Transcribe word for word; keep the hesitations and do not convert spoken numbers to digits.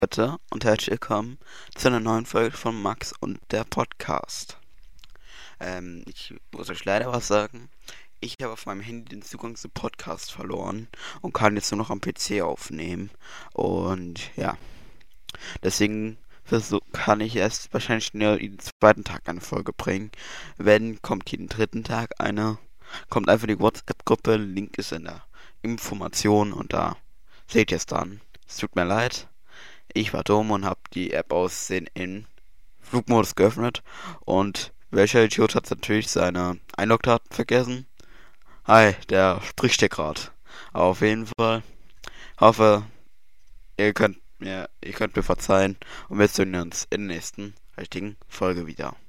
Leute und herzlich willkommen zu einer neuen Folge von Max und der Podcast. Ähm, ich muss euch leider was sagen. Ich habe auf meinem Handy den Zugang zum Podcast verloren und kann jetzt nur noch am P C aufnehmen. Und ja, deswegen versuch, kann ich erst wahrscheinlich nur jeden zweiten Tag eine Folge bringen. Wenn, kommt jeden dritten Tag eine. Kommt einfach die WhatsApp-Gruppe, Link ist in der Information und da seht ihr es dann. Es tut mir leid. Ich war dumm und hab die App aus den in Flugmodus geöffnet. Und welcher Idiot hat natürlich seine Einlogdaten vergessen? Hi, der spricht hier grad. Aber auf jeden Fall hoffe, ihr könnt mir, ihr könnt mir verzeihen und wir sehen uns in der nächsten richtigen Folge wieder.